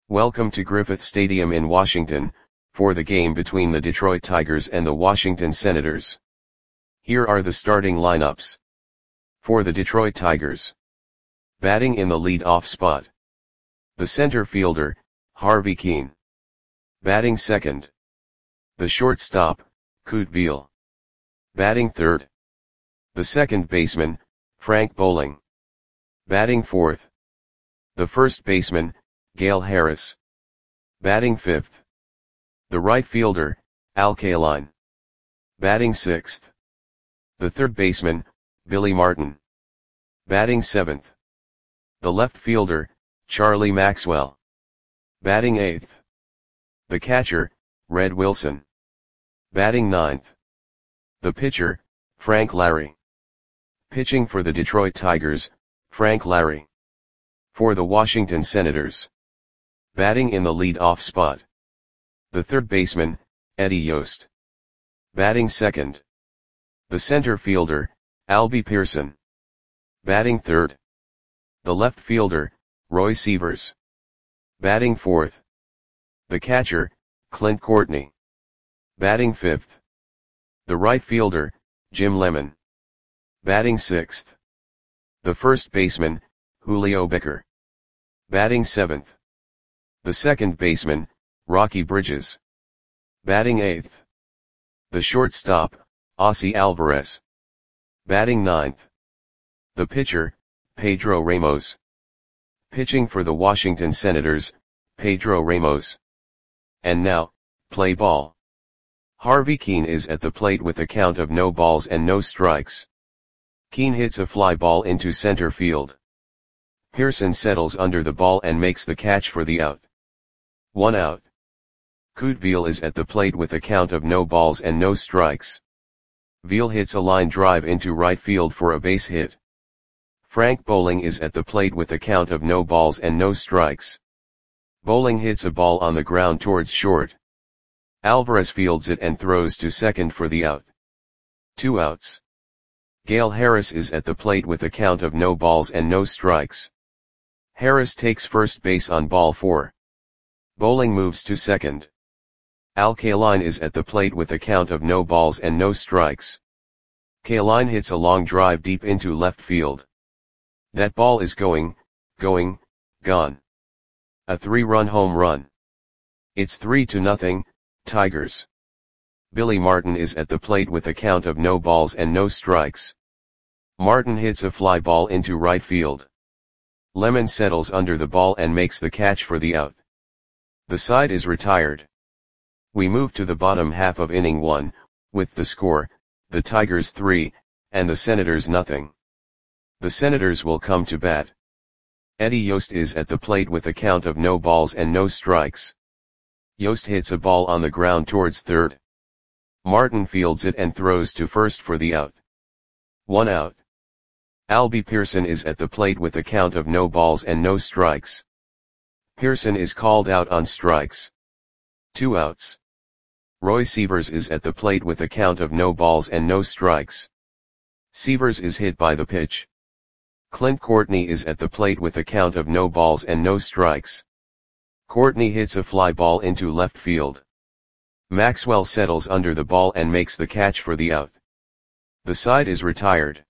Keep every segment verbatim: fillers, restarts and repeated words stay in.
Welcome to Griffith Stadium in Washington, for the game between the Detroit Tigers and the Washington Senators. Here are the starting lineups. For the Detroit Tigers. Batting in the lead-off spot. The center fielder, Harvey Kuenn. Batting second. The shortstop, Kute Biel. Batting third. The second baseman, Frank Boling. Batting fourth. The first baseman, Gale Harris. Batting fifth. The right fielder, Al Kaline. Batting sixth. The third baseman, Billy Martin. Batting seventh. The left fielder, Charlie Maxwell. Batting eighth. The catcher, Red Wilson. Batting ninth. The pitcher, Frank Lary. Pitching for the Detroit Tigers, Frank Lary. For the Washington Senators. Batting in the lead-off spot. The third baseman, Eddie Yost. Batting second. The center fielder, Albie Pearson. Batting third. The left fielder, Roy Sievers. Batting fourth. The catcher, Clint Courtney. Batting fifth. The right fielder, Jim Lemon. Batting sixth. The first baseman, Julio Becker. Batting seventh. The second baseman, Rocky Bridges. Batting eighth. The shortstop, Ossie Alvarez. Batting ninth. The pitcher, Pedro Ramos. Pitching for the Washington Senators, Pedro Ramos. And now, play ball. Harvey Kuenn is at the plate with a count of no balls and no strikes. Kuenn hits a fly ball into center field. Pearson settles under the ball and makes the catch for the out. One out. Kute Biel is at the plate with a count of no balls and no strikes. Biel hits a line drive into right field for a base hit. Frank Boling is at the plate with a count of no balls and no strikes. Boling hits a ball on the ground towards short. Alvarez fields it and throws to second for the out. Two outs. Gale Harris is at the plate with a count of no balls and no strikes. Harris takes first base on ball four. Boling moves to second. Al Kaline is at the plate with a count of no balls and no strikes. Kaline hits a long drive deep into left field. That ball is going, going, gone. A three-run home run. It's three to nothing, Tigers. Billy Martin is at the plate with a count of no balls and no strikes. Martin hits a fly ball into right field. Lemon settles under the ball and makes the catch for the out. The side is retired. We move to the bottom half of inning one, with the score, the Tigers three, and the Senators nothing. The Senators will come to bat. Eddie Yost is at the plate with a count of no balls and no strikes. Yost hits a ball on the ground towards third. Martin fields it and throws to first for the out. One out. Albie Pearson is at the plate with a count of no balls and no strikes. Pearson is called out on strikes. Two outs. Roy Sievers is at the plate with a count of no balls and no strikes. Sievers is hit by the pitch. Clint Courtney is at the plate with a count of no balls and no strikes. Courtney hits a fly ball into left field. Maxwell settles under the ball and makes the catch for the out. The side is retired.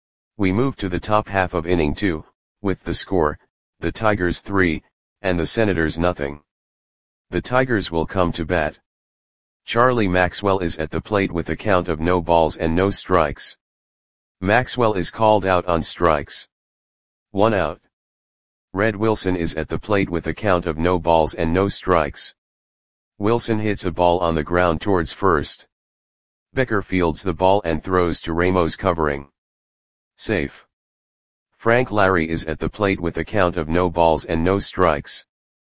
We move to the top half of inning two, with the score, the Tigers three, and the Senators nothing. The Tigers will come to bat. Charlie Maxwell is at the plate with a count of no balls and no strikes. Maxwell is called out on strikes. One out. Red Wilson is at the plate with a count of no balls and no strikes. Wilson hits a ball on the ground towards first. Becker fields the ball and throws to Ramos covering. Safe. Frank Lary is at the plate with a count of no balls and no strikes.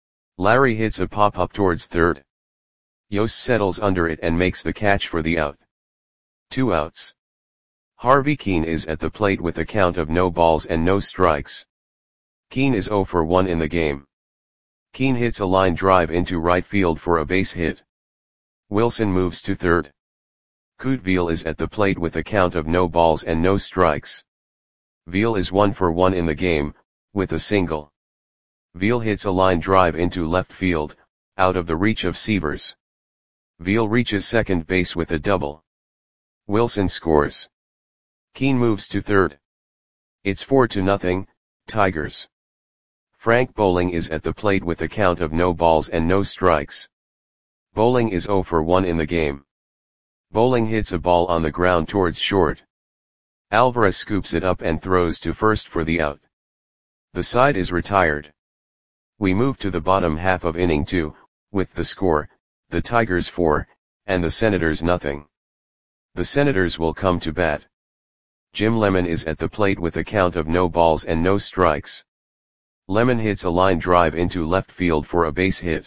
Lary hits a pop-up towards third. Yost settles under it and makes the catch for the out. Two outs. Harvey Kuenn is at the plate with a count of no balls and no strikes. Kuenn is zero for one in the game. Kuenn hits a line drive into right field for a base hit. Wilson moves to third. Kute Biel is at the plate with a count of no balls and no strikes. Biel is one for one in the game, with a single. Veal hits a line drive into left field, out of the reach of Sievers. Veal reaches second base with a double. Wilson scores. Keane moves to third. It's four to nothing, Tigers. Frank Bowling is at the plate with a count of no balls and no strikes. Bowling is zero for one in the game. Bowling hits a ball on the ground towards short. Alvarez scoops it up and throws to first for the out. The side is retired. We move to the bottom half of inning two, with the score, the Tigers four, and the Senators nothing. The Senators will come to bat. Jim Lemon is at the plate with a count of no balls and no strikes. Lemon hits a line drive into left field for a base hit.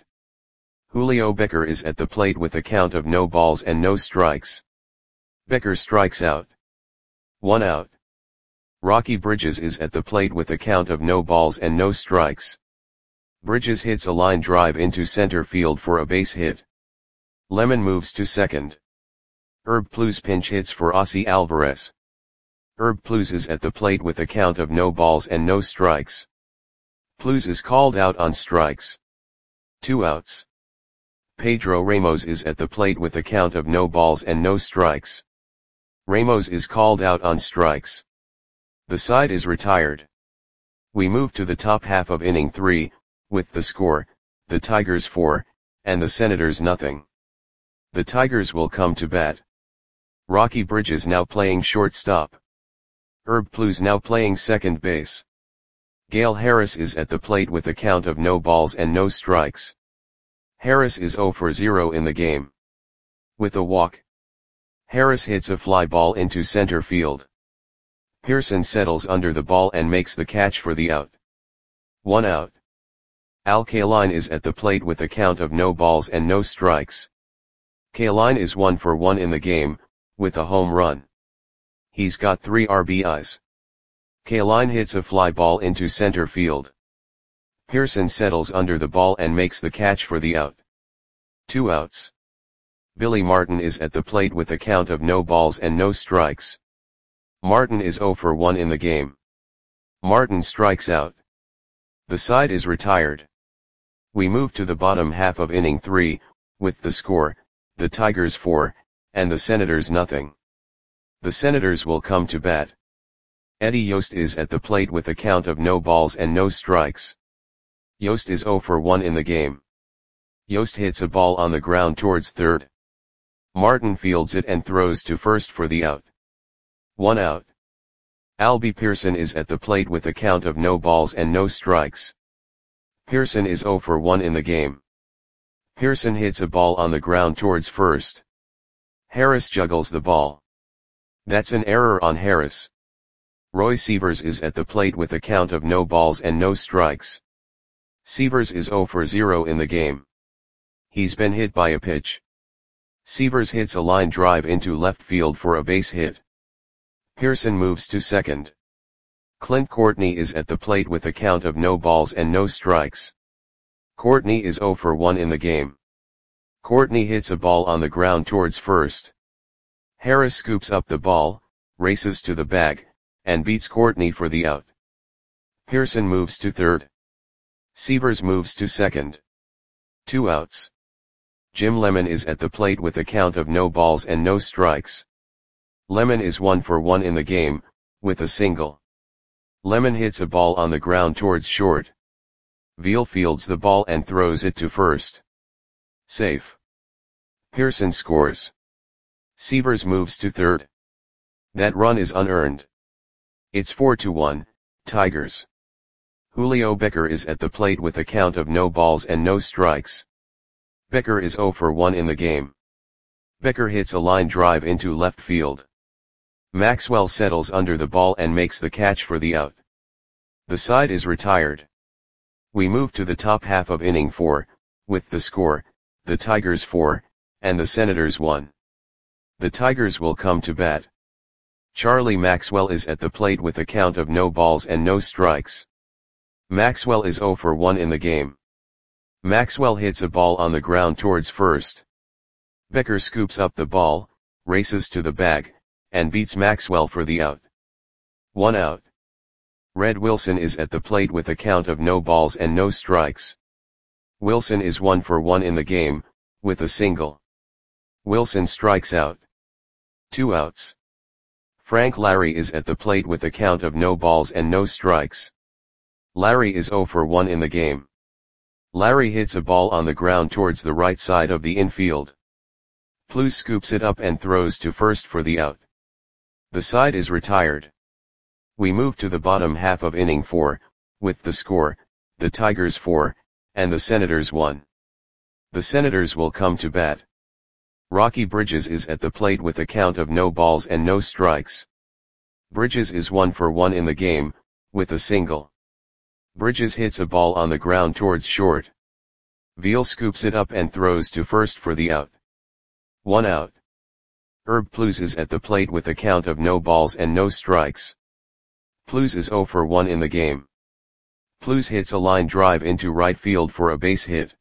Julio Becker is at the plate with a count of no balls and no strikes. Becker strikes out. One out. Rocky Bridges is at the plate with a count of no balls and no strikes. Bridges hits a line drive into center field for a base hit. Lemon moves to second. Herb Pluz pinch hits for Ossie Alvarez. Herb Pluz is at the plate with a count of no balls and no strikes. Pluz is called out on strikes. Two outs. Pedro Ramos is at the plate with a count of no balls and no strikes. Ramos is called out on strikes. The side is retired. We move to the top half of inning three, with the score, the Tigers four, and the Senators nothing. The Tigers will come to bat. Rocky Bridges now playing shortstop. Herb Pluz now playing second base. Gale Harris is at the plate with a count of no balls and no strikes. Harris is zero for zero in the game. With a walk. Harris hits a fly ball into center field. Pearson settles under the ball and makes the catch for the out. One out. Al Kaline is at the plate with a count of no balls and no strikes. Kaline is one for one in the game, with a home run. He's got three R B Is. Kaline hits a fly ball into center field. Pearson settles under the ball and makes the catch for the out. Two outs. Billy Martin is at the plate with a count of no balls and no strikes. Martin is zero for one in the game. Martin strikes out. The side is retired. We move to the bottom half of inning three, with the score, the Tigers four, and the Senators nothing. The Senators will come to bat. Eddie Yost is at the plate with a count of no balls and no strikes. Yost is zero for one in the game. Yost hits a ball on the ground towards third. Martin fields it and throws to first for the out. One out. Albie Pearson is at the plate with a count of no balls and no strikes. Pearson is zero for one in the game. Pearson hits a ball on the ground towards first. Harris juggles the ball. That's an error on Harris. Roy Sievers is at the plate with a count of no balls and no strikes. Sievers is zero for zero in the game. He's been hit by a pitch. Sievers hits a line drive into left field for a base hit. Pearson moves to second. Clint Courtney is at the plate with a count of no balls and no strikes. Courtney is zero for one in the game. Courtney hits a ball on the ground towards first. Harris scoops up the ball, races to the bag, and beats Courtney for the out. Pearson moves to third. Sievers moves to second. Two outs. Jim Lemon is at the plate with a count of no balls and no strikes. Lemon is one for one in the game, with a single. Lemon hits a ball on the ground towards short. Veal fields the ball and throws it to first. Safe. Pearson scores. Sievers moves to third. That run is unearned. It's four to one, Tigers. Julio Becker is at the plate with a count of no balls and no strikes. Becker is zero for one in the game. Becker hits a line drive into left field. Maxwell settles under the ball and makes the catch for the out. The side is retired. We move to the top half of inning four, with the score, the Tigers four, and the Senators one. The Tigers will come to bat. Charlie Maxwell is at the plate with a count of no balls and no strikes. Maxwell is zero for one in the game. Maxwell hits a ball on the ground towards first. Becker scoops up the ball, races to the bag, and beats Maxwell for the out. One out. Red Wilson is at the plate with a count of no balls and no strikes. Wilson is one for one in the game, with a single. Wilson strikes out. Two outs. Frank Larry is at the plate with a count of no balls and no strikes. Larry is zero for one in the game. Larry hits a ball on the ground towards the right side of the infield. Plews scoops it up and throws to first for the out. The side is retired. We move to the bottom half of inning four, with the score, the Tigers four, and the Senators one. The Senators will come to bat. Rocky Bridges is at the plate with a count of no balls and no strikes. Bridges is one for one in the game, with a single. Bridges hits a ball on the ground towards short. Veal scoops it up and throws to first for the out. One out. Herb Plews is at the plate with a count of no balls and no strikes. Plews is zero for one in the game. Plews hits a line drive into right field for a base hit.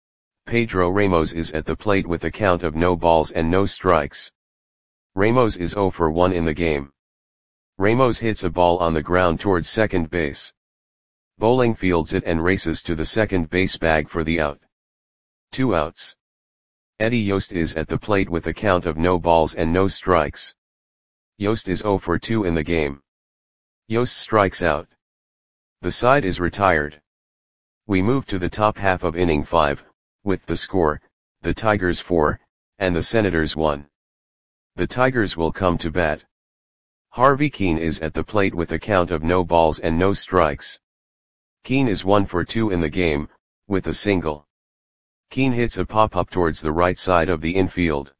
Pedro Ramos is at the plate with a count of no balls and no strikes. Ramos is zero for one in the game. Ramos hits a ball on the ground towards second base. Bowling fields it and races to the second base bag for the out. Two outs. Eddie Yost is at the plate with a count of no balls and no strikes. Yost is zero for two in the game. Yost strikes out. The side is retired. We move to the top half of inning five, with the score, the Tigers four, and the Senators one. The Tigers will come to bat. Harvey Keene is at the plate with a count of no balls and no strikes. Keene is one for two in the game, with a single. Keene hits a pop-up towards the right side of the infield.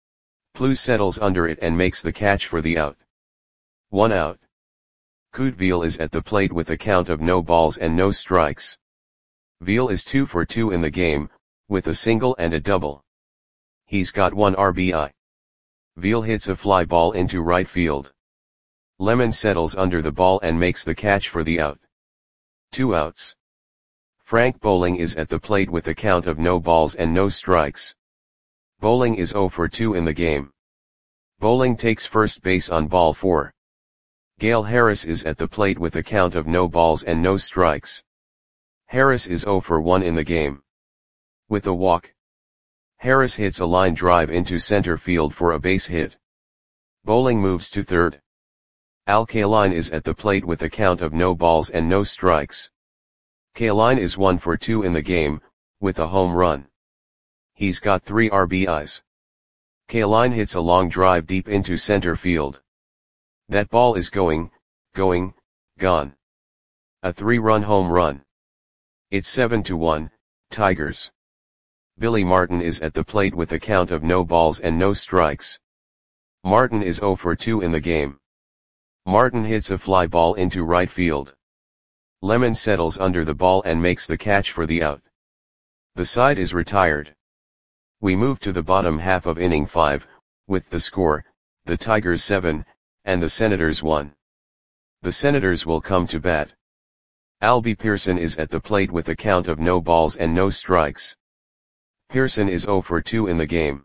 Plews settles under it and makes the catch for the out. One out. Kute Veal is at the plate with a count of no balls and no strikes. Veal is two for two in the game, with a single and a double. He's got one R B I. Veal hits a fly ball into right field. Lemon settles under the ball and makes the catch for the out. Two outs. Frank Bowling is at the plate with a count of no balls and no strikes. Bowling is zero for two in the game. Bowling takes first base on ball four. Gale Harris is at the plate with a count of no balls and no strikes. Harris is zero for one in the game. With a walk. Harris hits a line drive into center field for a base hit. Bowling moves to third. Al Kaline is at the plate with a count of no balls and no strikes. Kaline is one for two in the game, with a home run. He's got three R B Is. Kaline hits a long drive deep into center field. That ball is going, going, gone. A three-run home run. It's seven to one, Tigers. Billy Martin is at the plate with a count of no balls and no strikes. Martin is zero for two in the game. Martin hits a fly ball into right field. Lemon settles under the ball and makes the catch for the out. The side is retired. We move to the bottom half of inning five, with the score, the Tigers seven, and the Senators one. The Senators will come to bat. Albie Pearson is at the plate with a count of no balls and no strikes. Pearson is zero for two in the game.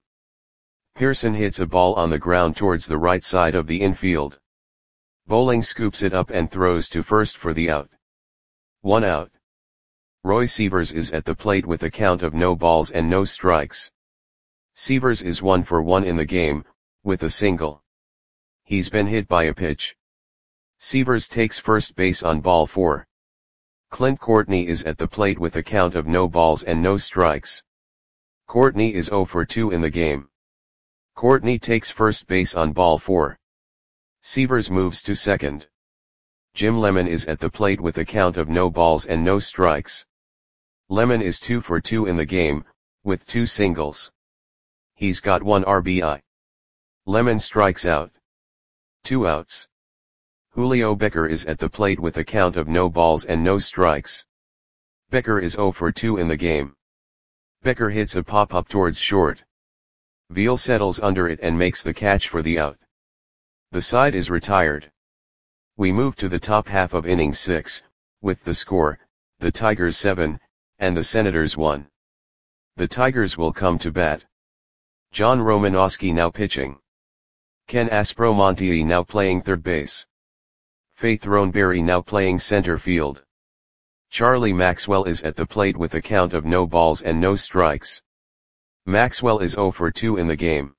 Pearson hits a ball on the ground towards the right side of the infield. Bowling scoops it up and throws to first for the out. One out. Roy Sievers is at the plate with a count of no balls and no strikes. Sievers is one for one in the game, with a single. He's been hit by a pitch. Sievers takes first base on ball four. Clint Courtney is at the plate with a count of no balls and no strikes. Courtney is zero for two in the game. Courtney takes first base on ball four. Sievers moves to second. Jim Lemon is at the plate with a count of no balls and no strikes. Lemon is two for two in the game, with two singles. He's got one R B I. Lemon strikes out. Two outs. Julio Becker is at the plate with a count of no balls and no strikes. Becker is zero for two in the game. Becker hits a pop-up towards short. Veal settles under it and makes the catch for the out. The side is retired. We move to the top half of inning six, with the score, the Tigers seven, and the Senators one. The Tigers will come to bat. John Romanowski now pitching. Ken Aspromonte now playing third base. Faith Throneberry now playing center field. Charlie Maxwell is at the plate with a count of no balls and no strikes. Maxwell is zero for two in the game.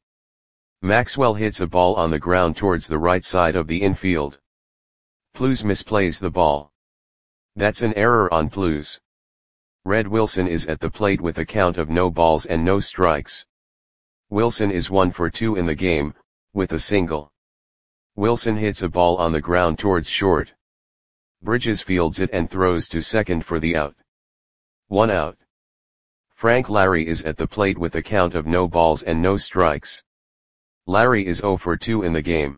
Maxwell hits a ball on the ground towards the right side of the infield. Plews misplays the ball. That's an error on Plews. Red Wilson is at the plate with a count of no balls and no strikes. Wilson is one for two in the game, with a single. Wilson hits a ball on the ground towards short. Bridges fields it and throws to second for the out. One out. Frank Larry is at the plate with a count of no balls and no strikes. Larry is zero for two in the game.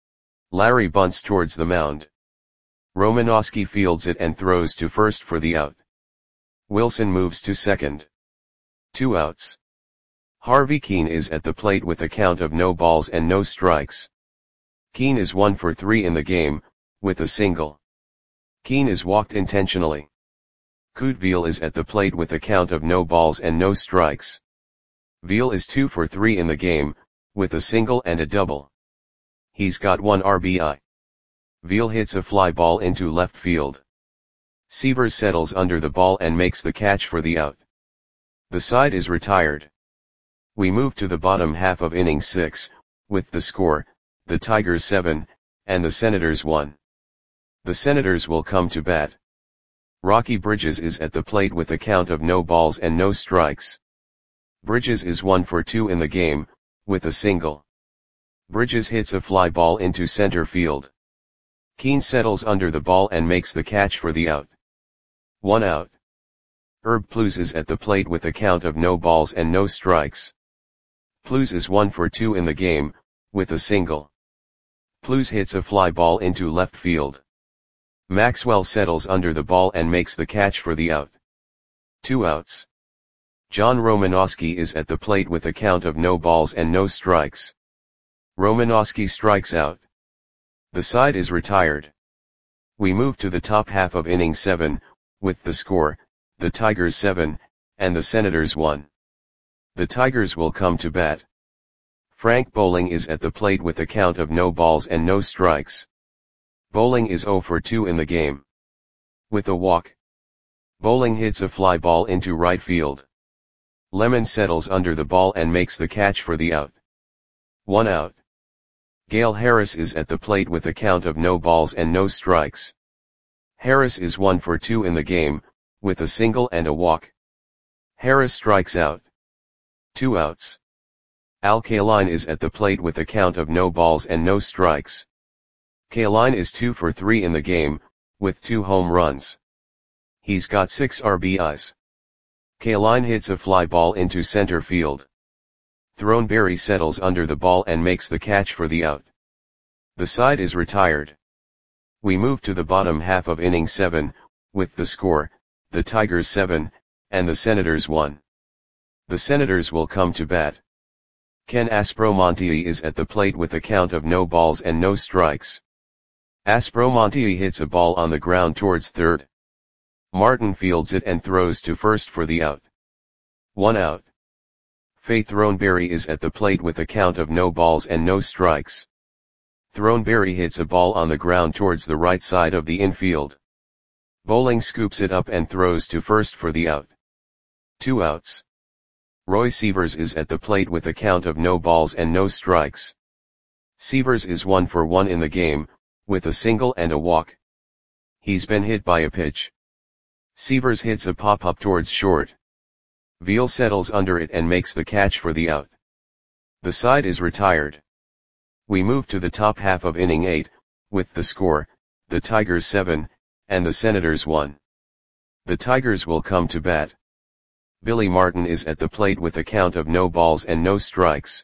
Larry bunts towards the mound. Romanowski fields it and throws to first for the out. Wilson moves to second. Two outs. Harvey Keene is at the plate with a count of no balls and no strikes. Keene is one for three in the game, with a single. Keene is walked intentionally. Couteville is at the plate with a count of no balls and no strikes. Veal is two for three in the game, with a single and a double. He's got one R B I. Veal hits a fly ball into left field. Seavers settles under the ball and makes the catch for the out. The side is retired. We move to the bottom half of inning six, with the score, the Tigers seven, and the Senators one. The Senators will come to bat. Rocky Bridges is at the plate with a count of no balls and no strikes. Bridges is one for two in the game, with a single. Bridges hits a fly ball into center field. Keene settles under the ball and makes the catch for the out. One out. Herb Plews is at the plate with a count of no balls and no strikes. Plews is one for two in the game, with a single. Plews hits a fly ball into left field. Maxwell settles under the ball and makes the catch for the out. Two outs. John Romanowski is at the plate with a count of no balls and no strikes. Romanowski strikes out. The side is retired. We move to the top half of inning seven, with the score, the Tigers seven, and the Senators one. The Tigers will come to bat. Frank Bowling is at the plate with a count of no balls and no strikes. Bowling is zero for two in the game. With a walk. Bowling hits a fly ball into right field. Lemon settles under the ball and makes the catch for the out. One out. Gale Harris is at the plate with a count of no balls and no strikes. Harris is one for two in the game, with a single and a walk. Harris strikes out. Two outs. Al Kaline is at the plate with a count of no balls and no strikes. Kaline is two for three in the game, with two home runs. He's got six R B Is. Kaline hits a fly ball into center field. Throneberry settles under the ball and makes the catch for the out. The side is retired. We move to the bottom half of inning seven, with the score, the Tigers seven, and the Senators one. The Senators will come to bat. Ken Aspromonte is at the plate with a count of no balls and no strikes. Aspromonte hits a ball on the ground towards third. Martin fields it and throws to first for the out. One out. Faith Throneberry is at the plate with a count of no balls and no strikes. Throneberry hits a ball on the ground towards the right side of the infield. Bowling scoops it up and throws to first for the out. Two outs. Roy Seavers is at the plate with a count of no balls and no strikes. Seavers is one for one in the game, with a single and a walk. He's been hit by a pitch. Seavers hits a pop-up towards short. Veal settles under it and makes the catch for the out. The side is retired. We move to the top half of inning eight, with the score, the Tigers seven, and the Senators one. The Tigers will come to bat. Billy Martin is at the plate with a count of no balls and no strikes.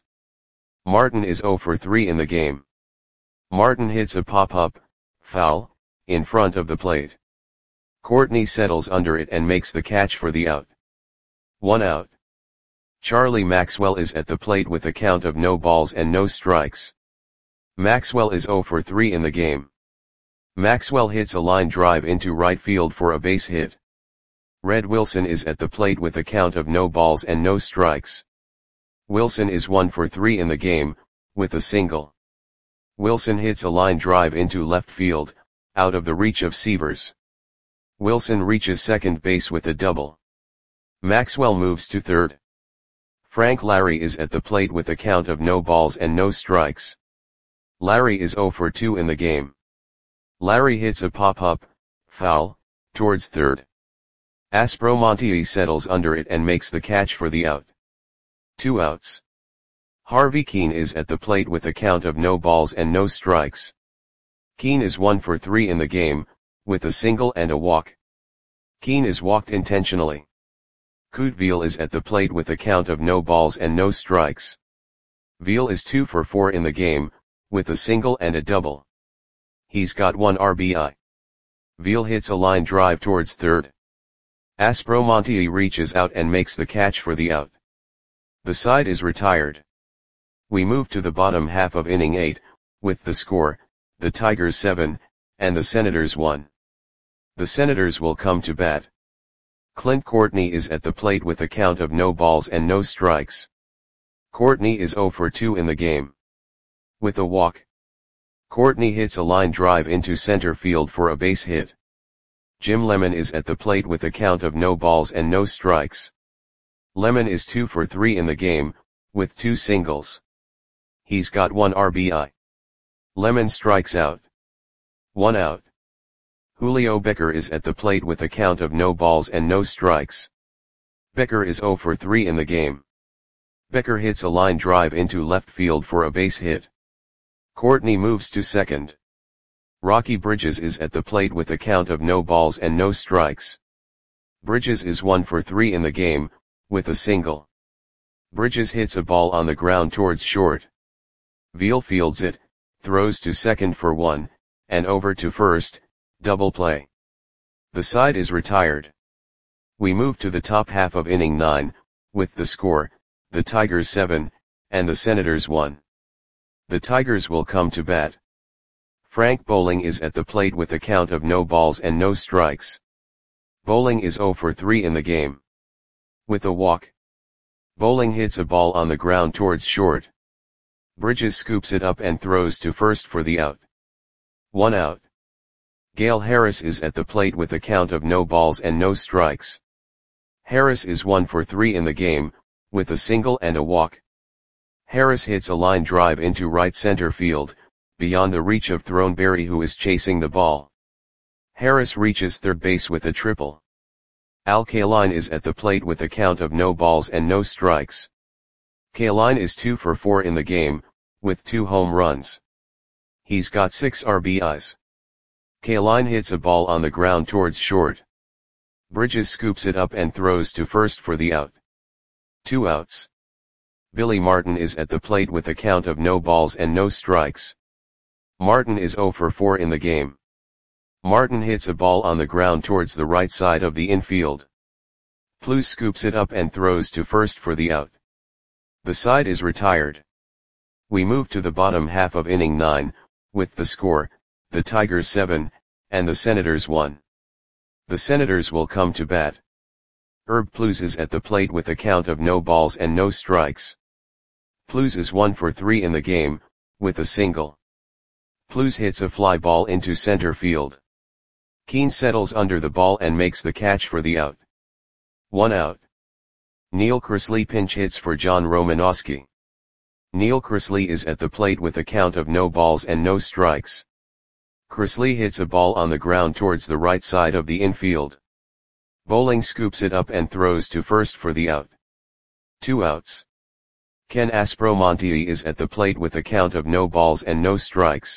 Martin is zero for three in the game. Martin hits a pop-up, foul, in front of the plate. Courtney settles under it and makes the catch for the out. One out. Charlie Maxwell is at the plate with a count of no balls and no strikes. Maxwell is zero for three in the game. Maxwell hits a line drive into right field for a base hit. Red Wilson is at the plate with a count of no balls and no strikes. Wilson is one for three in the game, with a single. Wilson hits a line drive into left field, out of the reach of Sievers. Wilson reaches second base with a double. Maxwell moves to third. Frank Larry is at the plate with a count of no balls and no strikes. Larry is oh for two in the game. Larry hits a pop-up, foul, towards third. Aspromonte settles under it and makes the catch for the out. Two outs. Harvey Keene is at the plate with a count of no balls and no strikes. Keene is one for three in the game, with a single and a walk. Keene is walked intentionally. Couteville is at the plate with a count of no balls and no strikes. Veal is two for four in the game, with a single and a double. He's got one R B I. Veal hits a line drive towards third. Aspromonte reaches out and makes the catch for the out. The side is retired. We move to the bottom half of inning eight, with the score, the Tigers seven, and the Senators one. The Senators will come to bat. Clint Courtney is at the plate with a count of no balls and no strikes. Courtney is oh for two in the game. With a walk. Courtney hits a line drive into center field for a base hit. Jim Lemon is at the plate with a count of no balls and no strikes. Lemon is two for three in the game, with two singles. He's got one R B I. Lemon strikes out. One out. Julio Becker is at the plate with a count of no balls and no strikes. Becker is oh for three in the game. Becker hits a line drive into left field for a base hit. Courtney moves to second. Rocky Bridges is at the plate with a count of no balls and no strikes. Bridges is one for three in the game, with a single. Bridges hits a ball on the ground towards short. Veal fields it, throws to second for one, and over to first, double play. The side is retired. We move to the top half of inning nine, with the score, the Tigers seven, and the Senators one. The Tigers will come to bat. Frank Bowling is at the plate with a count of no balls and no strikes. Bowling is oh for three in the game. With a walk. Bowling hits a ball on the ground towards short. Bridges scoops it up and throws to first for the out. One out. Gale Harris is at the plate with a count of no balls and no strikes. Harris is one for three in the game, with a single and a walk. Harris hits a line drive into right center field, beyond the reach of Throneberry, who is chasing the ball. Harris reaches third base with a triple. Al Kaline is at the plate with a count of no balls and no strikes. Kaline is two for four in the game, with two home runs. He's got six R B Is. Kaline hits a ball on the ground towards short. Bridges scoops it up and throws to first for the out. Two outs. Billy Martin is at the plate with a count of no balls and no strikes. Martin is oh for four in the game. Martin hits a ball on the ground towards the right side of the infield. Plews scoops it up and throws to first for the out. The side is retired. We move to the bottom half of inning nine, with the score, the Tigers seven, and the Senators one. The Senators will come to bat. Herb Plews is at the plate with a count of no balls and no strikes. Plews is one for three in the game, with a single. Plews hits a fly ball into center field. Keene settles under the ball and makes the catch for the out. One out. Neil Chrisley pinch hits for John Romanowski. Neil Chrisley is at the plate with a count of no balls and no strikes. Chrisley hits a ball on the ground towards the right side of the infield. Bowling scoops it up and throws to first for the out. Two outs. Ken Aspromonte is at the plate with a count of no balls and no strikes.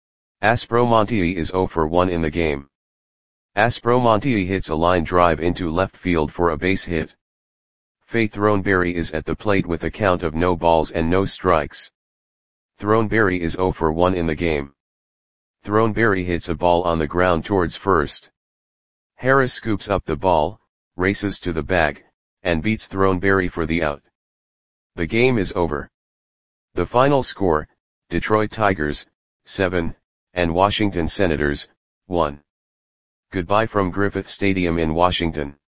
Aspromonte is oh for one in the game. Aspromonte hits a line drive into left field for a base hit. Faye Throneberry is at the plate with a count of no balls and no strikes. Throneberry is oh for one in the game. Throneberry hits a ball on the ground towards first. Harris scoops up the ball, races to the bag, and beats Throneberry for the out. The game is over. The final score, Detroit Tigers, seven, and Washington Senators, one. Goodbye from Griffith Stadium in Washington.